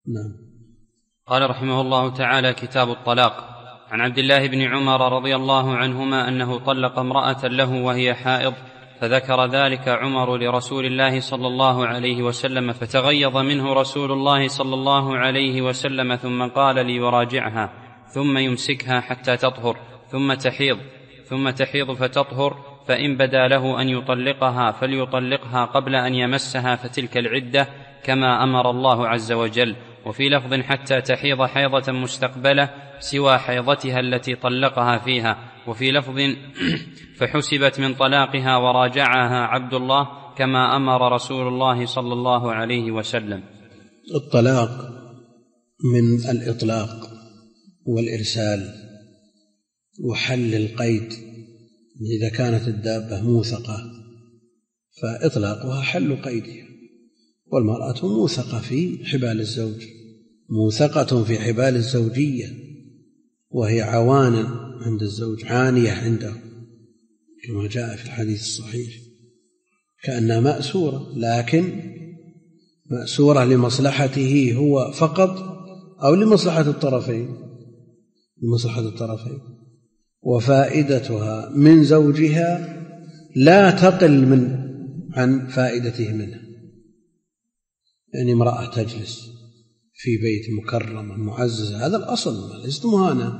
نعم. قال رحمه الله تعالى: كتاب الطلاق. عن عبد الله بن عمر رضي الله عنهما أنه طلق امرأة له وهي حائض، فذكر ذلك عمر لرسول الله صلى الله عليه وسلم، فتغيظ منه رسول الله صلى الله عليه وسلم، ثم قال ليراجعها، ثم يمسكها حتى تطهر، ثم تحيض فتطهر، فإن بدا له أن يطلقها فليطلقها قبل أن يمسها، فتلك العدة كما أمر الله عز وجل. وفي لفظ: حتى تحيض حيضة مستقبلة سوى حيضتها التي طلقها فيها. وفي لفظ: فحسبت من طلاقها وراجعها عبد الله كما أمر رسول الله صلى الله عليه وسلم. الطلاق من الإطلاق والإرسال وحل القيد. إذا كانت الدابة موثقة فإطلاقها حل قيدها، والمرأة موثقة في حبال الزوج، موثقة في حبال الزوجية، وهي عوان عند الزوج، عانية عنده كما جاء في الحديث الصحيح، كأنها مأسورة، لكن مأسورة لمصلحته هو فقط أو لمصلحة الطرفين، لمصلحة الطرفين، وفائدتها من زوجها لا تقل عن فائدته منها. يعني امرأة تجلس في بيت مكرمة معززة، هذا الأصل، ليست مهانة،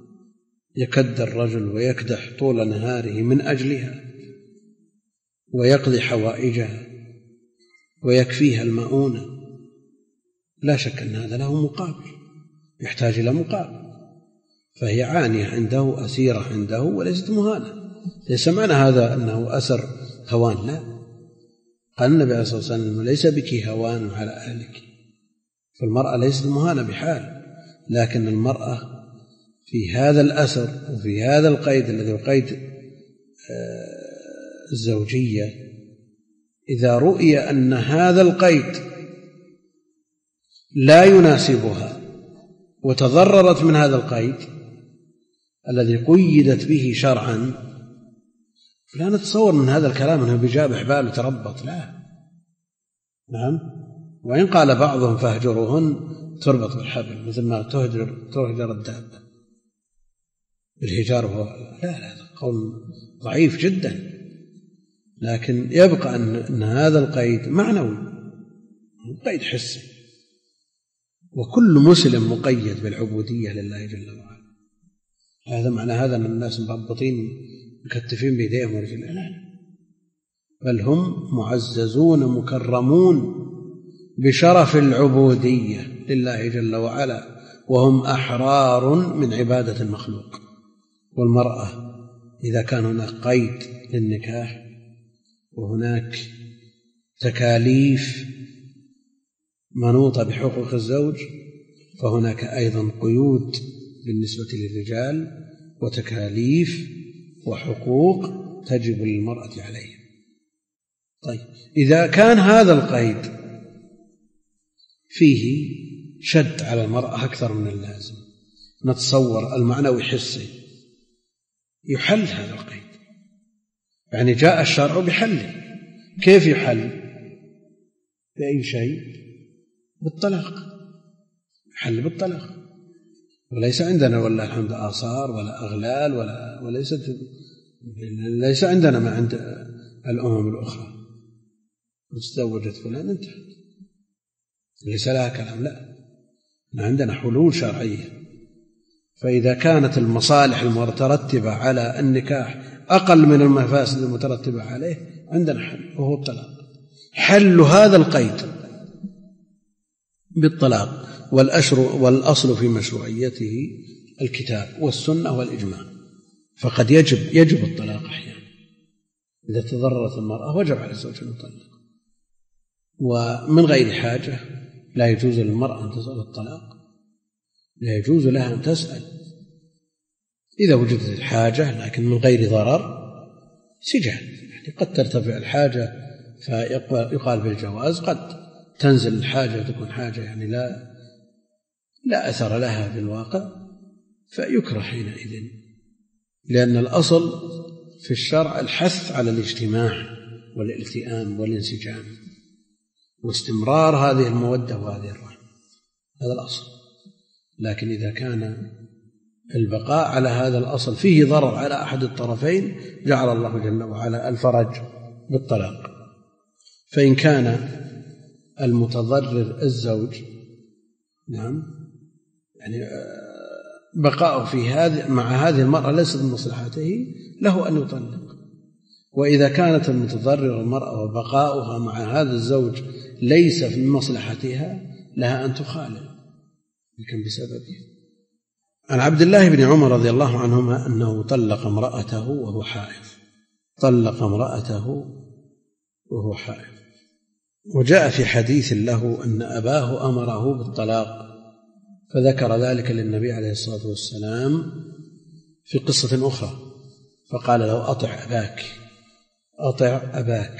يكد الرجل ويكدح طول نهاره من أجلها ويقضي حوائجها ويكفيها المؤونة، لا شك أن هذا له مقابل، يحتاج إلى مقابل، فهي عانية عنده، أسيرة عنده، وليست مهانة. ليس معنى هذا أنه أسر هوان، لا، قال النبي عليه الصلاة والسلام: ليس بك هوان على أهلك. فالمرأة ليست مهانة بحال، لكن المرأة في هذا الأسر وفي هذا القيد الذي هو قيد الزوجية، إذا رؤي أن هذا القيد لا يناسبها وتضررت من هذا القيد الذي قيدت به شرعا، فلا نتصور من هذا الكلام أنه بجاب حبال وتربط، لا. نعم. وإن قال بعضهم: فاهجرهن، تربط بالحبل، مثل ما تهجر الدابة بالهجار، لا، قول ضعيف جدا، لكن يبقى أن هذا القيد معنوي، قيد حسي، وكل مسلم مقيد بالعبودية لله جل وعلا. هذا معنى هذا أن الناس مربطين مكتفين بيديهم ورجلهم، لا، بل هم معززون مكرمون بشرف العبودية لله جل وعلا، وهم أحرار من عبادة المخلوق. والمرأة إذا كان هناك قيد للنكاح وهناك تكاليف منوطة بحقوق الزوج، فهناك أيضا قيود بالنسبة للرجال وتكاليف وحقوق تجب للمرأة عليهم. طيب، إذا كان هذا القيد فيه شد على المرأة أكثر من اللازم، نتصور المعنوي حسي، يحل هذا القيد، يعني جاء الشرع بحله. كيف يحل؟ بأي شيء؟ بالطلاق، يحل بالطلاق. وليس عندنا والله الحمد آثار ولا أغلال ليس عندنا ما عند الأمم الأخرى، تزوجت فلان انتهت، ليس لها كلام، لا، عندنا حلول شرعية. فإذا كانت المصالح المترتبة على النكاح أقل من المفاسد المترتبة عليه، عندنا حل، وهو الطلاق. حل هذا القيد بالطلاق، والأصل في مشروعيته الكتاب والسنة والإجماع، فقد يجب الطلاق أحيانا. إذا تضررت المرأة وجب على الزوج أن يطلق، ومن غير حاجة لا يجوز للمرأة أن تسأل الطلاق، لا يجوز لها أن تسأل. إذا وجدت الحاجة لكن من غير ضرر سجال، يعني قد ترتفع الحاجة فيقال بالجواز، قد تنزل الحاجة تكون حاجة يعني لا أثر لها في الواقع، فيكره حينئذ، لأن الأصل في الشرع الحث على الاجتماع والالتئام والانسجام واستمرار هذه المودة وهذه الرحمة. هذا الأصل. لكن إذا كان البقاء على هذا الأصل فيه ضرر على أحد الطرفين جعل الله جل وعلا الفرج بالطلاق. فإن كان المتضرر الزوج نعم يعني بقاؤه في هذه مع هذه المرأة ليس من مصلحته له أن يطلق. وإذا كانت المتضرر المرأة وبقاؤها مع هذا الزوج ليس من مصلحتها لها أن تخالف لكن بسببه. عن عبد الله بن عمر رضي الله عنهما أنه طلق امرأته وهو حائض. طلق امرأته وهو حائض. وجاء في حديث له أن أباه أمره بالطلاق فذكر ذلك للنبي عليه الصلاة والسلام في قصة أخرى فقال له أطع أباك أطع أباك.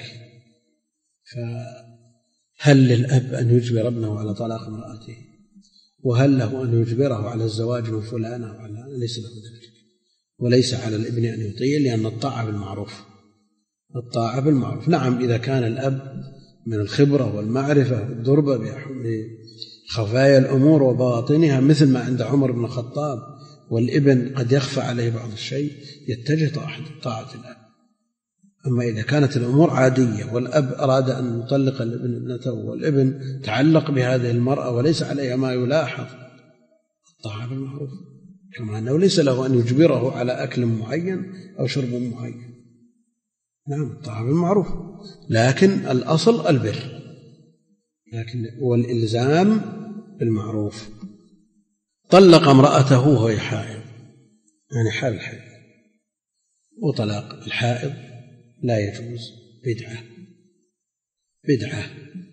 فهل للأب أن يجبر ابنه على طلاق امرأته؟ وهل له أن يجبره على الزواج من فلانة أو على؟ ليس له ذلك. وليس على الابن أن يطيع لأن الطاعة بالمعروف. الطاعة بالمعروف. نعم إذا كان الأب من الخبرة والمعرفة والدربة بخفايا الأمور وبواطنها مثل ما عند عمر بن الخطاب والابن قد يخفى عليه بعض الشيء يتجه طاعة الأب. أما إذا كانت الأمور عادية والأب أراد أن يطلق الابن ابنته والابن تعلق بهذه المرأة وليس عليها ما يلاحظ الطاعة بالمعروف. كما أنه ليس له أن يجبره على أكل معين أو شرب معين. نعم الطاعة بالمعروف لكن الأصل البر لكن والإلزام بالمعروف. طلق امرأته وهي حائض يعني حال الحائض. وطلاق الحائض لا يجوز بدعة.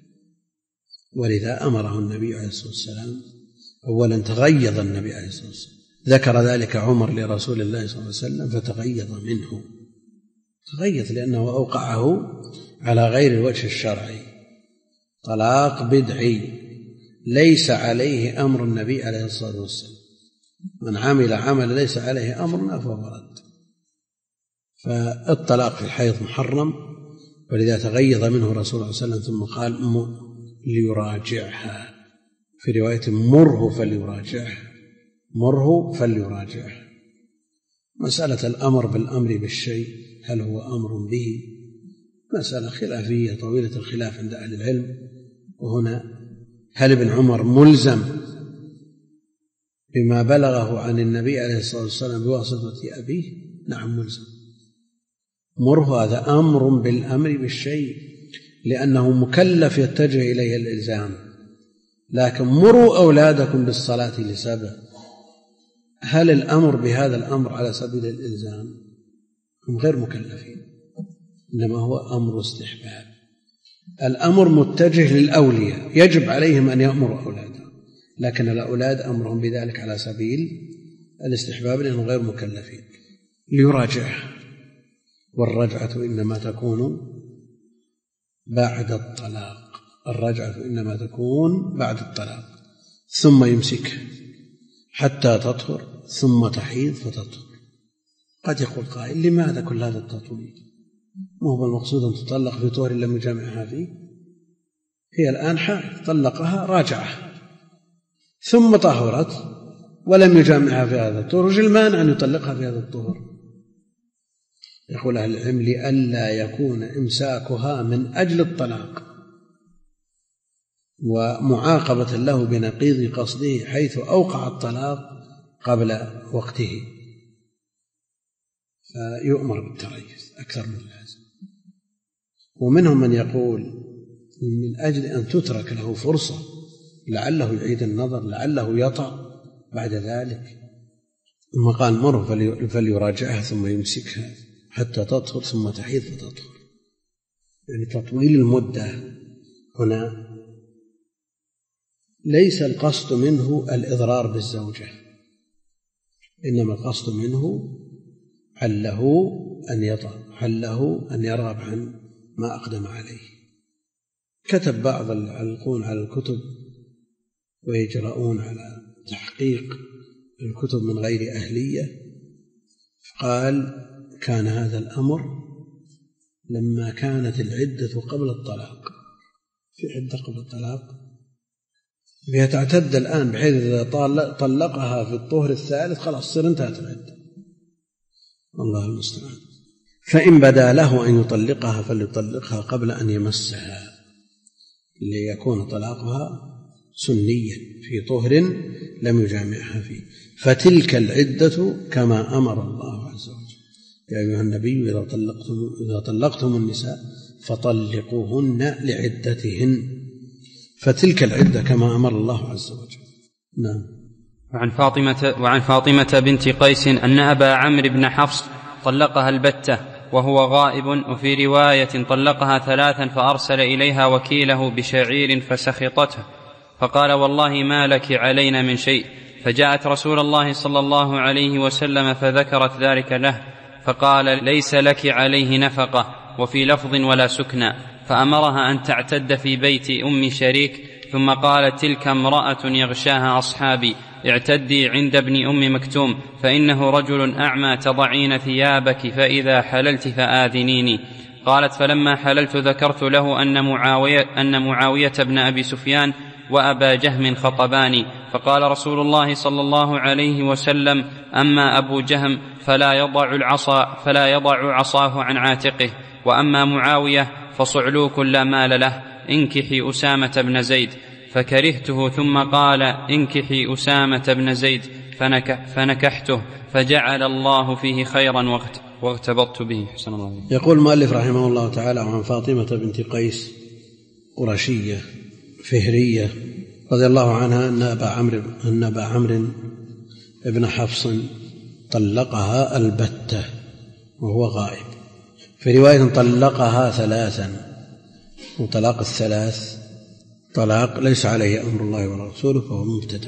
ولذا أمره النبي عليه الصلاة والسلام. أولا تغيظ النبي عليه الصلاة والسلام ذكر ذلك عمر لرسول الله صلى الله عليه وسلم فتغيظ منه. تغيظ لأنه أوقعه على غير الوجه الشرعي. طلاق بدعي ليس عليه أمر النبي عليه الصلاة والسلام. من عمل عمل ليس عليه أمرنا فهو رد. فالطلاق في الحيض محرم ولذا تغيظ منه رسول الله صلى الله عليه وسلم ثم قال ليراجعها في رواية مره فليراجعها. مسألة الأمر بالأمر بالشيء هل هو أمر به مسألة خلافية طويلة الخلاف عند أهل العلم. وهنا هل ابن عمر ملزم بما بلغه عن النبي عليه الصلاة والسلام بواسطة أبيه؟ نعم ملزم. مره هذا أمر بالأمر بالشيء لأنه مكلف يتجه إليه الإلزام. لكن مروا أولادكم بالصلاة لسبع هل الأمر بهذا الأمر على سبيل الإلزام؟ هم غير مكلفين إنما هو أمر استحباب. الأمر متجه للأولياء يجب عليهم أن يأمروا أولادهم لكن الأولاد أمرهم بذلك على سبيل الاستحباب لأنهم غير مكلفين. ليراجعها. والرجعة إنما تكون بعد الطلاق. الرجعة إنما تكون بعد الطلاق ثم يمسكها حتى تطهر ثم تحيض فتطهر. قد يقول قائل لماذا كل هذا التطويل؟ ما هو المقصود أن تطلق في طهر لم يجامعها فيه؟ هي الآن حائض طلقها راجعها ثم طهرت ولم يجامعها في هذا الطهر وش المانع أن يطلقها في هذا الطهر؟ يقول أهل العلم لئلا يكون إمساكها من أجل الطلاق ومعاقبة له بنقيض قصده حيث أوقع الطلاق قبل وقته فيؤمر بالتريث أكثر من اللازم. ومنهم من يقول من أجل أن تترك له فرصة لعله يعيد النظر لعله يطأ بعد ذلك. ثم قال مره فليراجعها ثم يمسكها حتى تطهر ثم تحيض فتطهر. يعني تطويل المدة هنا ليس القصد منه الإضرار بالزوجة إنما القصد منه حله أن يطأ حله أن يرغب عن ما أقدم عليه. كتب بعض العالقون على الكتب ويجرؤون على تحقيق الكتب من غير أهلية قال كان هذا الأمر لما كانت العدة قبل الطلاق في عدة قبل الطلاق هي تعتد الآن بحيث إذا طلقها في الطهر الثالث خلاص تصير انتهت العدة، الله المستعان. فإن بدا له أن يطلقها فليطلقها قبل أن يمسها ليكون طلاقها سنيا في طهر لم يجامعها فيه. فتلك العدة كما أمر الله عز وجل: يا أيها النبي إذا طلقتم النساء فطلقوهن لعدتهن. فتلك العدة كما أمر الله عز وجل. نعم. وعن فاطمة بنت قيس أن أبا عمرو بن حفص طلقها البتة وهو غائب، وفي رواية طلقها 3 فأرسل إليها وكيله بشعير فسخطته فقال: والله ما لك علينا من شيء. فجاءت رسول الله صلى الله عليه وسلم فذكرت ذلك له فقال: ليس لك عليه نفقة، وفي لفظ ولا سكنى. فأمرها أن تعتد في بيت أم شريك، ثم قالت: تلك امرأة يغشاها أصحابي، اعتدي عند ابن أم مكتوم فإنه رجل أعمى، تضعين ثيابك فإذا حللت فآذنيني. قالت: فلما حللت ذكرت له أن معاوية بن أبي سفيان وأبا جهم خطباني، فقال رسول الله صلى الله عليه وسلم: أما أبو جهم فلا يضع عصاه عن عاتقه، وأما معاوية فصعلوك لا مال له، انكحي أسامة بن زيد. فكرهته، ثم قال: انكحي أسامة بن زيد، فنكحته، فجعل الله فيه خيرا واغتبطت به. حسن الله عليه. يقول المؤلف رحمه الله تعالى: عن فاطمة بنت قيس قرشية فهرية رضي الله عنها أن أبا عمرو بن حفص طلقها البتة وهو غائب. في رواية طلقها 3، وطلاق الثلاث طلاق ليس عليه أمر الله ورسوله فهو مبتدع،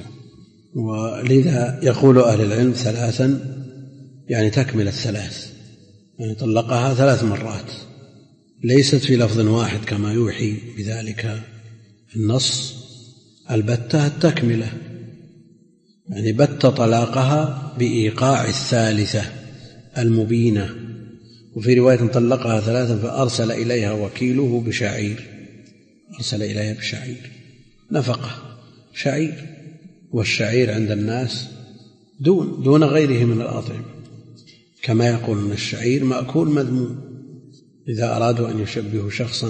ولذا يقول أهل العلم 3 يعني تكمل 3، يعني طلقها 3 مرات، ليست في لفظ واحد كما يوحي بذلك النص. البتة التكملة، يعني بت طلاقها بإيقاع الثالثة المبينة. وفي رواية طلقها 3 فأرسل إليها وكيله بشعير، أرسل إليها بشعير نفقة شعير، والشعير عند الناس دون غيره من الأطعمة، كما يقولون الشعير مأكول مذموم، إذا أرادوا أن يشبهوا شخصا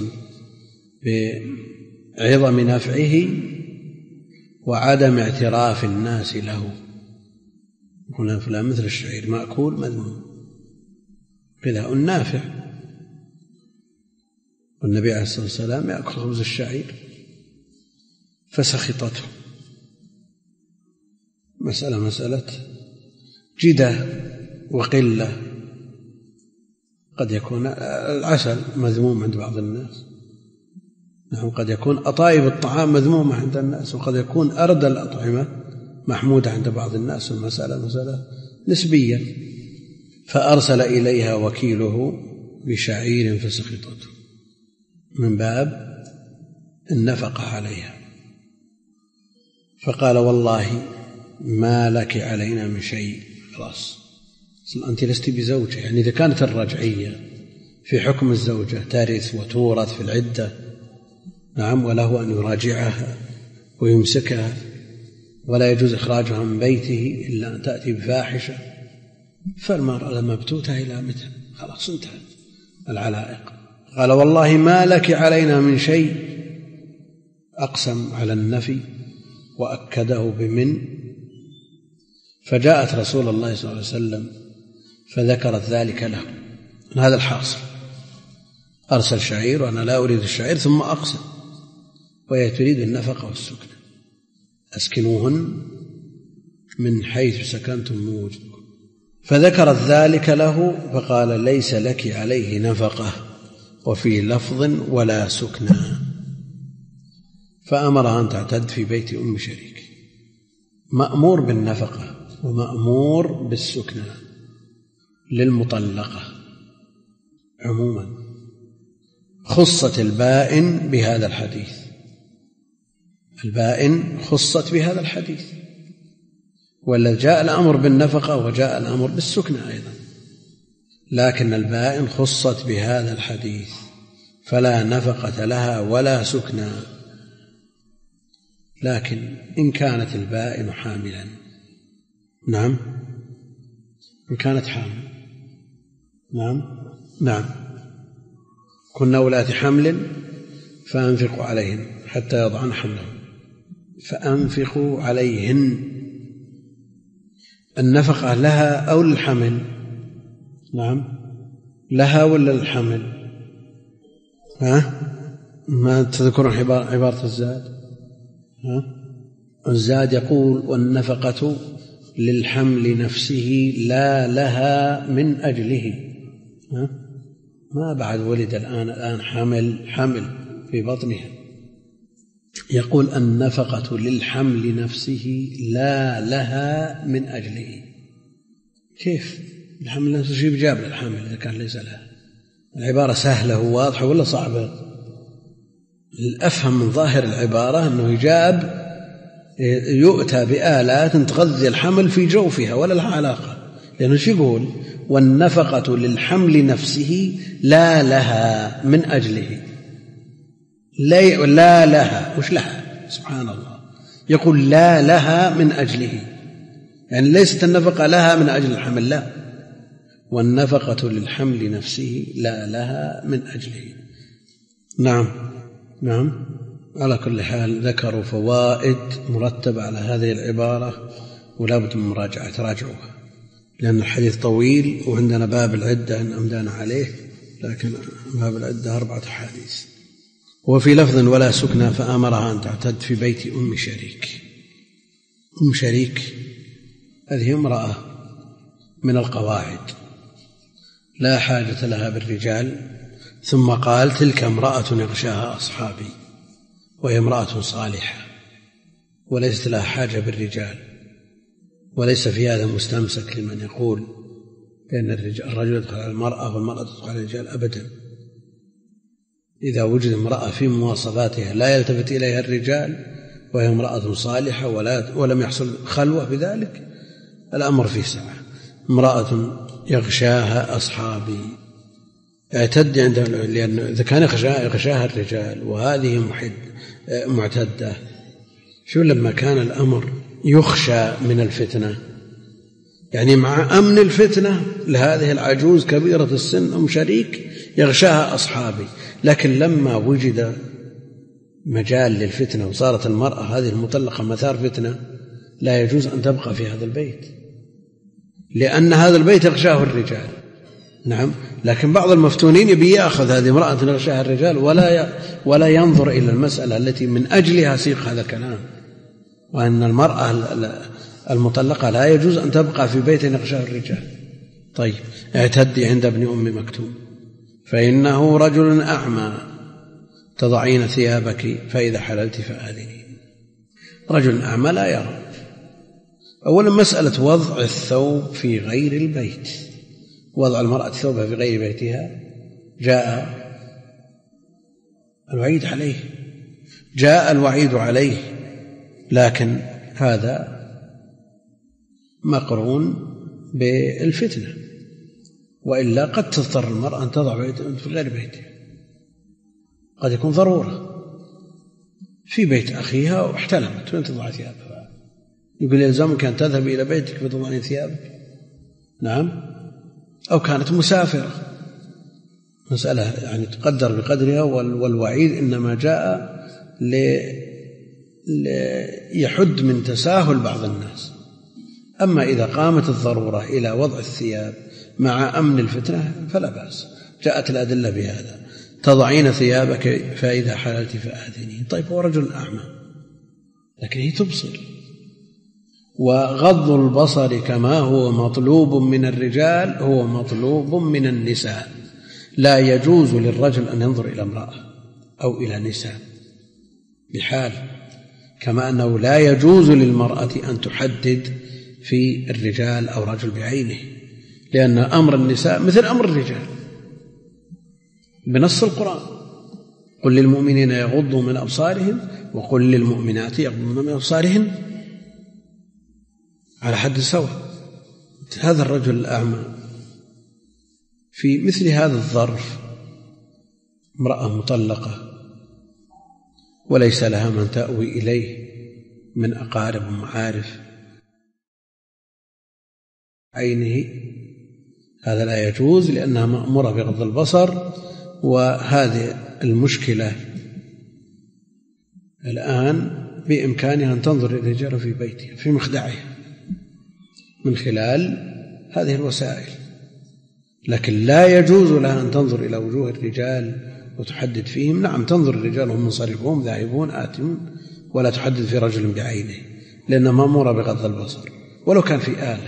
بعظم نفعه وعدم اعتراف الناس له، هنا فلان مثل الشعير مأكول مذموم غذاء نافع، والنبي عليه الصلاة والسلام يأكل خبز الشعير فسخطته. مسألة جدة وقلة، قد يكون العسل مذموم عند بعض الناس، نعم، قد يكون أطايب الطعام مذمومة عند الناس، وقد يكون أردى الأطعمة محمودة عند بعض الناس، المسألة مسألة نسبية. فأرسل إليها وكيله بشعير فسخطته من باب النفقة عليها، فقال: والله ما لك علينا من شيء. خلاص أنت لست بزوجة، يعني إذا كانت الرجعية في حكم الزوجة ترث وتورث في العدة، نعم، وله أن يراجعها ويمسكها ولا يجوز إخراجها من بيته إلا أن تأتي بفاحشة، فالمرأة مبتوتة إلى متى، خلاص انتهت العلائق. قال: والله ما لك علينا من شيء، أقسم على النفي وأكده بمن. فجاءت رسول الله صلى الله عليه وسلم فذكرت ذلك له، هذا الحاصل، أرسل شعير وأنا لا أريد الشعير، ثم أقسم، وهي تريد النفقة والسكن، أسكنوهن من حيث سكنتم من وجدكم. فذكرت ذلك له فقال: ليس لك عليه نفقة، وفي لفظ ولا سكنى. فأمرها أن تعتد في بيت أم شريك، مأمور بالنفقة ومأمور بالسكنى للمطلقة عموما. خصت البائن بهذا الحديث، البائن خصت بهذا الحديث، ولا جاء الأمر بالنفقة وجاء الأمر بالسكنى أيضا، لكن البائن خصت بهذا الحديث فلا نفقة لها ولا سكنى. لكن إن كانت البائن حاملا، نعم، إن كانت حامل، نعم كن أولات حمل فأنفقوا عليهن حتى يضعن حملهن، فأنفقوا عليهن. النفقة لها أو للحمل؟ نعم لها ولا للحمل؟ ما تذكرون عبارة الزاد؟ الزاد يقول والنفقة للحمل نفسه لا لها من أجله. ما بعد ولد الآن حمل في بطنها. يقول النفقة للحمل نفسه لا لها من أجله. كيف الحمل نفسه شيء بجاب للحمل إذا كان ليس لها؟ العبارة سهلة وواضحة ولا صعبة؟ الأفهم من ظاهر العبارة أنه يؤتى بآلات تغذي الحمل في جوفها ولا لها علاقة، لأنه شو يقول والنفقة للحمل نفسه لا لها من أجله. لا لها، وش لها؟ سبحان الله، يقول لا لها من أجله، يعني ليست النفقة لها من أجل الحمل، لا، والنفقة للحمل نفسه لا لها من أجله. نعم على كل حال ذكروا فوائد مرتبة على هذه العبارة ولا بد من مراجعة، تراجعوها، لأن الحديث طويل وعندنا باب العدة إن أمدانا عليه، لكن باب العدة 4 أحاديث. وفي لفظ ولا سكنى فأمرها أن تعتد في بيت أم شريك. أم شريك هذه امرأة من القواعد لا حاجة لها بالرجال، ثم قال تلك امرأة يغشاها أصحابي، وهي امرأة صالحة وليست لها حاجة بالرجال. وليس في هذا مستمسك لمن يقول بأن الرجل يدخل على المرأة والمرأة تدخل على الرجال، أبدا. إذا وجد امرأة في مواصفاتها لا يلتفت إليها الرجال وهي امرأة صالحة ولم يحصل خلوة بذلك، الأمر فيه سعة. امرأة يغشاها أصحابي، اعتد عندها، لأن إذا كان يغشاها الرجال وهذه معتدة، شو لما كان الأمر يخشى من الفتنة، يعني مع أمن الفتنة لهذه العجوز كبيرة السن أم شريك يغشاها أصحابي، لكن لما وجد مجال للفتنة وصارت المرأة هذه المطلقة مثار فتنة، لا يجوز أن تبقى في هذا البيت، لأن هذا البيت يغشاه الرجال. نعم، لكن بعض المفتونين يبي يأخذ هذه امرأة يغشاها الرجال ولا ينظر إلى المسألة التي من أجلها سيق هذا الكلام، وأن المرأة المطلقة لا يجوز أن تبقى في بيت يغشاه الرجال. طيب، اعتدي عند ابن أم مكتوم فإنه رجل أعمى تضعين ثيابك فإذا حللت فآذنين. رجل أعمى لا يرى. أولا مسألة وضع الثوب في غير البيت، وضع المرأة ثوبها في غير بيتها جاء الوعيد عليه، لكن هذا مقرون بالفتنة، وإلا قد تضطر المرأة أن تضع في غير بيتها، قد يكون ضرورة في بيت أخيها واحتلمت وين تضع ثيابها، يقول يلزمك أن تذهب إلى بيتك فتضعين ثيابك. نعم، أو كانت مسافرة، مسألة يعني تقدر بقدرها، والوعيد إنما جاء ليحد من تساهل بعض الناس. أما إذا قامت الضرورة إلى وضع الثياب مع أمن الفتنة فلا بأس، جاءت الأدلة بهذا، تضعين ثيابك فإذا حللت فآذنين. طيب، هو رجل أعمى لكن هي تبصر. وغض البصر كما هو مطلوب من الرجال هو مطلوب من النساء، لا يجوز للرجل أن ينظر إلى امرأة أو إلى نساء بحال، كما أنه لا يجوز للمرأة أن تحدد في الرجال أو رجل بعينه، لأن أمر النساء مثل أمر الرجال بنص القرآن: قل للمؤمنين يغضوا من أبصارهم وقل للمؤمنات يغضضن من أبصارهن، على حد سواء. هذا الرجل الأعمى في مثل هذا الظرف، امرأة مطلقة وليس لها من تأوي إليه من أقارب ومعارف عينه، هذا لا يجوز لأنها مأمورة بغض البصر. وهذه المشكلة الآن بإمكانها أن تنظر الرجال في بيتها في مخدعها من خلال هذه الوسائل، لكن لا يجوز لها أن تنظر إلى وجوه الرجال وتحدد فيهم. نعم تنظر الرجال هم منصرفون ذاهبون آتون، ولا تحدد في رجل بعينه لأنها مأمورة بغض البصر ولو كان في آلة،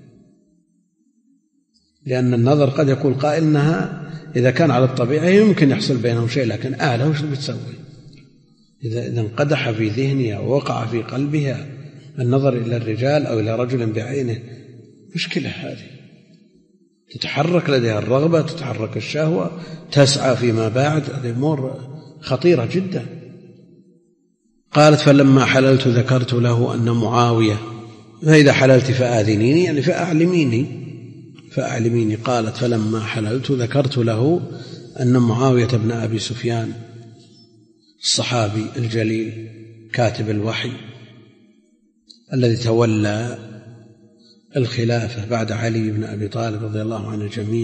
لأن النظر قد يقول قائل أنها إذا كان على الطبيعة يمكن يحصل بينهم شيء، لكن آلة وش بتسوي؟ إذا انقدح في ذهنها ووقع في قلبها النظر إلى الرجال أو إلى رجل بعينه مشكلة، هذه تتحرك لديها الرغبة، تتحرك الشهوة، تسعى فيما بعد، هذه أمور خطيرة جدا. قالت فلما حللت ذكرت له أن معاوية، فإذا حللت فآذنيني يعني فأعلميني. قالت فلما حللت ذكرت له أن معاوية بن أبي سفيان الصحابي الجليل كاتب الوحي الذي تولى الخلافة بعد علي بن أبي طالب رضي الله عن الجميع،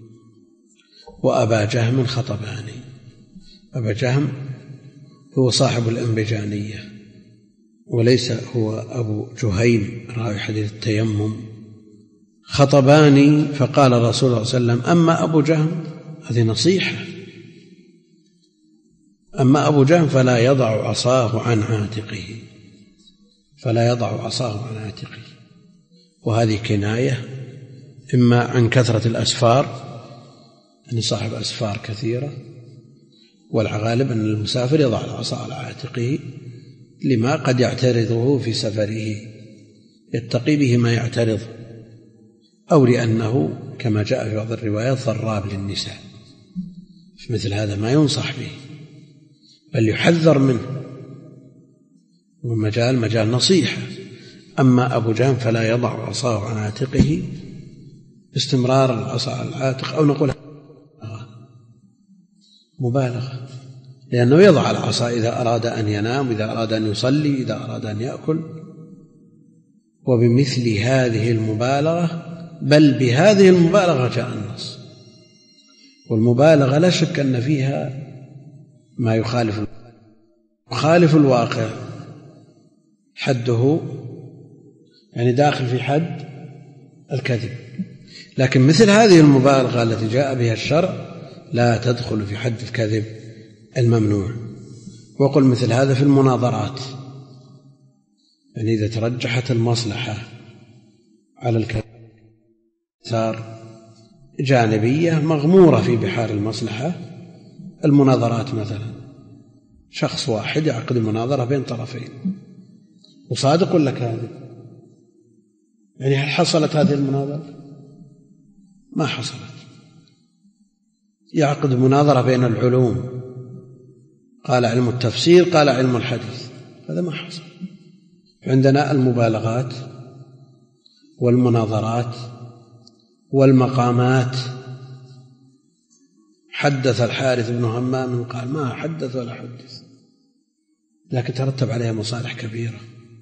وأبا جهم خطباني. أبا جهم هو صاحب الأنبجانية وليس هو أبو جهيم راوي حديث التيمم. خطباني فقال الرسول صلى الله عليه وسلم أما أبو جهم، هذه نصيحة، أما أبو جهم فلا يضع عصاه عن عاتقه، وهذه كناية إما عن كثرة الأسفار، أن صاحب أسفار كثيرة، والغالب أن المسافر يضع العصا على عاتقه لما قد يعترضه في سفره، يتقي به ما يعترض، أو لأنه كما جاء في بعض الروايات ضراب للنساء، في مثل هذا ما ينصح به بل يحذر منه، ومجال نصيحة. أما أبو جهم فلا يضع عصاه عن عاتقه، استمرار العصا على العاتق، أو نقول مبالغة، لأنه يضع العصا إذا أراد أن ينام، إذا أراد أن يصلي، إذا أراد أن يأكل. وبمثل هذه المبالغة، بل بهذه المبالغة جاء النص، والمبالغة لا شك أن فيها ما يخالف الواقع، حده يعني داخل في حد الكذب، لكن مثل هذه المبالغة التي جاء بها الشرع لا تدخل في حد الكذب الممنوع. وقل مثل هذا في المناظرات، يعني إذا ترجحت المصلحة على الكذب صار جانبية مغمورة في بحار المصلحة. المناظرات مثلا شخص واحد يعقد مناظرة بين طرفين، وصادق ولا كاذب؟ يعني هل حصلت هذه المناظرة؟ ما حصلت. يعقد مناظرة بين العلوم، قال علم التفسير قال علم الحديث، هذا ما حصل. عندنا المبالغات والمناظرات والمقامات. حدث الحارث بن همام قال ما حدث ولا حدث، لكن ترتب عليها مصالح كبيرة،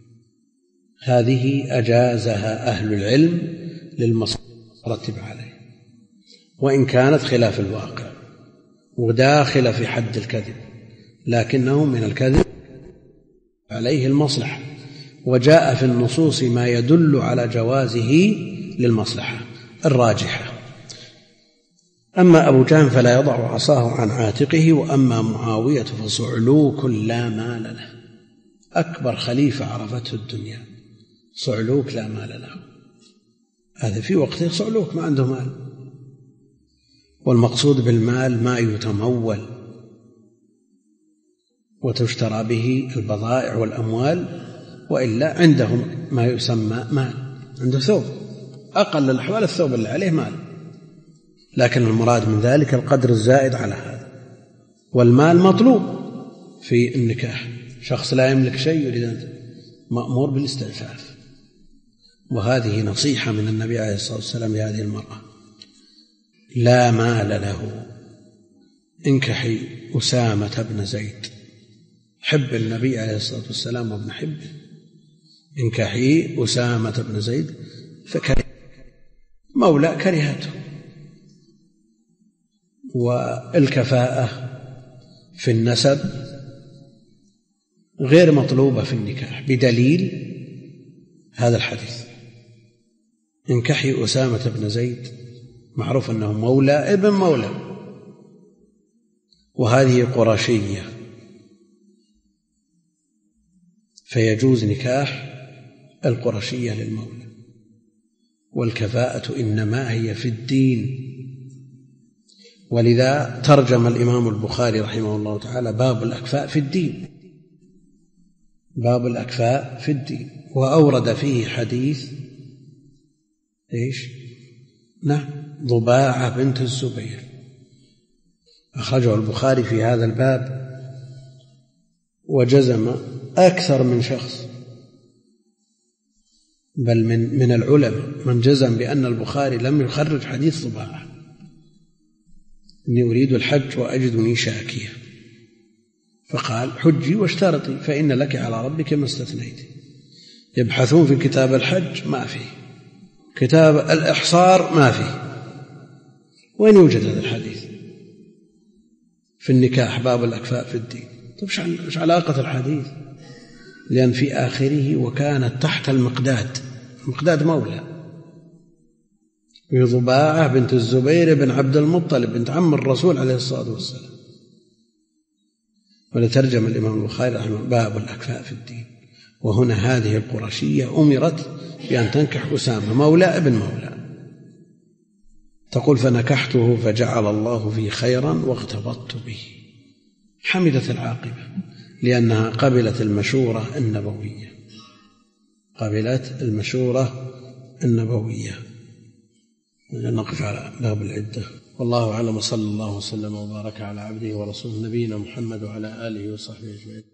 هذه أجازها أهل العلم للمصالح ترتب عليه، وإن كانت خلاف الواقع وداخلة في حد الكذب، لكنه من الكذب عليه المصلحة، وجاء في النصوص ما يدل على جوازه للمصلحة الراجحة. أما أبو جهم فلا يضع عصاه عن عاتقه، وأما معاوية فصعلوك لا مال له، أكبر خليفة عرفته الدنيا، صعلوك لا مال له، هذا في وقته صعلوك ما عنده مال، والمقصود بالمال ما يتمول وتشترى به البضائع والأموال، وإلا عندهم ما يسمى مال، عنده ثوب، أقل الأحوال الثوب اللي عليه مال، لكن المراد من ذلك القدر الزائد على هذا. والمال مطلوب في النكاح، شخص لا يملك شيء يريد مأمور بالاستعفاف، وهذه نصيحة من النبي عليه الصلاة والسلام لهذه المرأة. لا مال له، انكحي أسامة بن زيد، حب النبي عليه الصلاة والسلام وابن حبه، انكحي أسامة بن زيد فكره مولى كرهته. والكفاءة في النسب غير مطلوبة في النكاح بدليل هذا الحديث: انكحي أسامة بن زيد، معروف أنه مولى ابن مولى، وهذه قرشية، فيجوز نكاح القرشية للمولى. والكفاءة إنما هي في الدين، ولذا ترجم الإمام البخاري رحمه الله تعالى باب الأكفاء في الدين، باب الأكفاء في الدين، وأورد فيه حديث ضباعة بنت الزبير، أخرجه البخاري في هذا الباب، وجزم أكثر من شخص، بل من العلماء من جزم بأن البخاري لم يخرج حديث ضباعة: إني أريد الحج وأجدني شاكية، فقال: حجي واشترطي فإن لك على ربك ما استثنيت. يبحثون في كتاب الحج ما فيه، كتاب الإحصار ما فيه، وين يوجد هذا الحديث في النكاح باب الأكفاء في الدين؟ طيب إيش علاقة الحديث؟ لأن في آخره: وكانت تحت المقداد مولى، ضباعة بنت الزبير بن عبد المطلب بنت عم الرسول عليه الصلاة والسلام. ولترجم الإمام البخاري رحمه الله باب الأكفاء في الدين. وهنا هذه القرشية أمرت بأن تنكح أسامة مولى ابن مولى، تقول: فنكحته فجعل الله في خيرا واغتبطت به. حمدت العاقبة لأنها قبلت المشورة النبوية. نقف على باب العدة. والله أعلم، صلى الله وسلم وبارك على عبده ورسوله نبينا محمد وعلى آله وصحبه أجمعين.